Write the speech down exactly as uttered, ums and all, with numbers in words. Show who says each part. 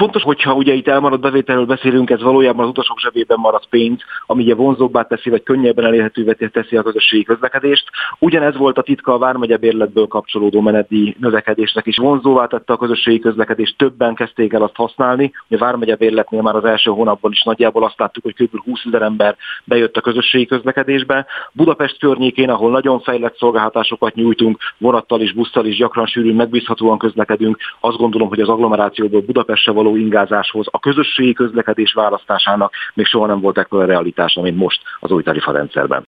Speaker 1: Fontos, hogyha ugye itt elmaradt bevételről beszélünk, ez valójában az utasok zsebében maradt pénz, ami ugye vonzóbbá teszi, vagy könnyebben elérhetővé teszi a közösségi közlekedést. Ugyanez volt a titka a vármegye bérletből kapcsolódó menetdíj növekedésnek is. Vonzóvá tette a közösségi közlekedést, többen kezdték el azt használni. A vármegye bérletnél már az első hónapban is nagyjából azt láttuk, hogy kb. húszezer ember bejött a közösségi közlekedésbe. Budapest környékén, ahol nagyon fejlett szolgáltatásokat nyújtunk, vonattal és busszal is gyakran sűrűn megbízhatóan közlekedünk, azt gondolom, hogy az agglomerációból Budapestre való ingázáshoz a közösségi közlekedés választásának még soha nem volt ekkora realitása, mint most az új tarifarendszerben.